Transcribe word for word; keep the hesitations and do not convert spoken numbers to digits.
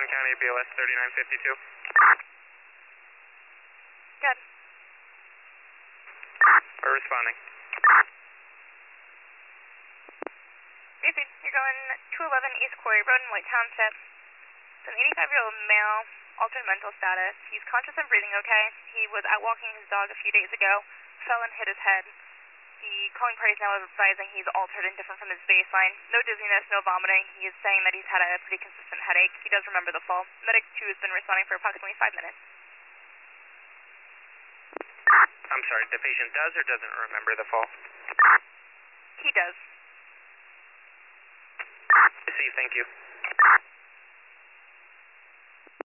County, B L S thirty-nine fifty-two. Good. We're responding. Briefing, you're going two eleven East Quarry Road in White Township. It's an eighty-five-year-old male, altered mental status. He's conscious and breathing okay. He was out walking his dog a few days ago, fell and hit his head. The calling party is now advising he's altered and different from his baseline. No dizziness, no vomiting. He is saying that he's had a pretty consistent headache. He does remember the fall. Medic two has been responding for approximately five minutes. I'm sorry, the patient does or doesn't remember the fall? He does. See, thank you.